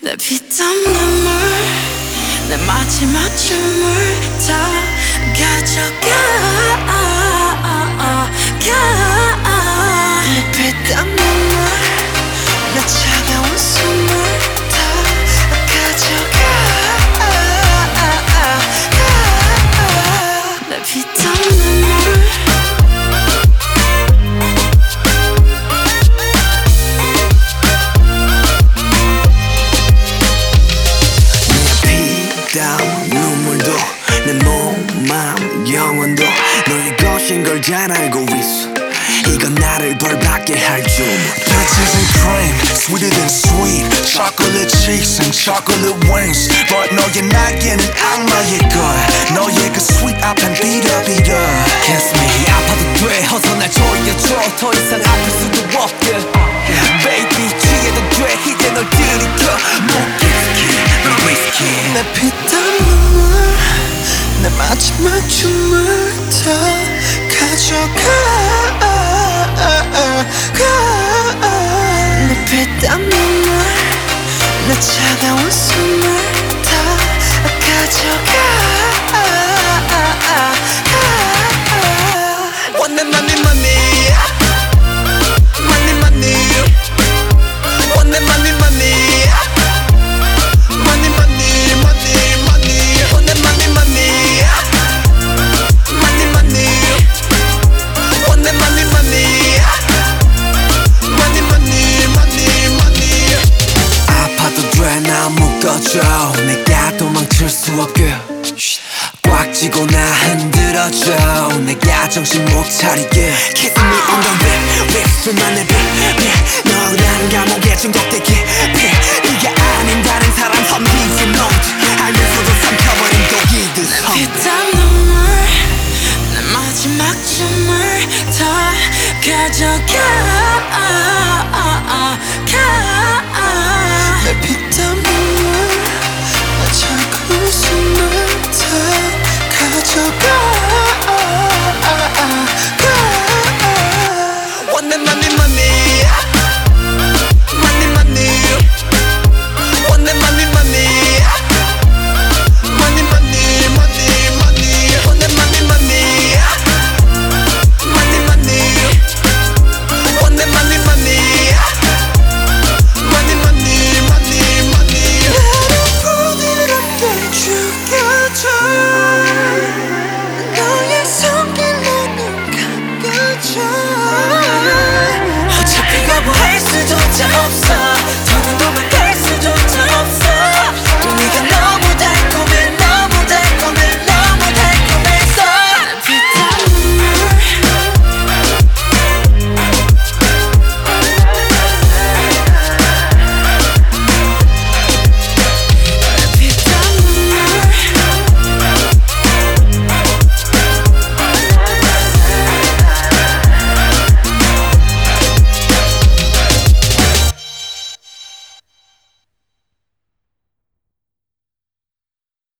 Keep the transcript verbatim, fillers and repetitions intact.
내 피땀 눈물 내 마지막 춤을 다 가져가 내 피땀 눈물 내 차가운 숨을 다 가져가 내 피땀 눈물 눈물도 내 몸, 마음, 영혼도 너의 것인 걸 잘 알고 있어. 이건 나를 벌받게 할 주문. Peaches and cream, sweeter than sweet. Chocolate cheeks and chocolate wings. But 너의 날개는 악마의 걸. 너의 그 sweet 앞엔 비려비려. Kiss me 아파도 돼 어서 날 조여줘 더 이상 아플 수도 없게 Baby 취해도 돼 이제 널 들이켜 못 risky 널 risky 내 피땀 눈물 내 마지막 춤을 다 가져가 내 피땀 눈물 내 차가운 숨을 다 가져가 Want the money money Money money Want the money money Money, money, money, money. Want the money, money. Money, money. Want the money, money. Money, money, money, money. 아파도 돼 나 묶어줘 내가 도망칠 수 없게 꽉 쥐고 나 흔들어줘 내가 정신 못 차리게 Kiss me on the lip 립술만 내 빛 너란 감옥에 중독되게 네가 아닌 다른 사람 섬기지 못 알면서도 삼켜버린 독이듯 피땀 눈물 내 마지막 춤을 다 가져가 내 피땀 눈물 내 차가운 숨을 다 가져가 Want the money, money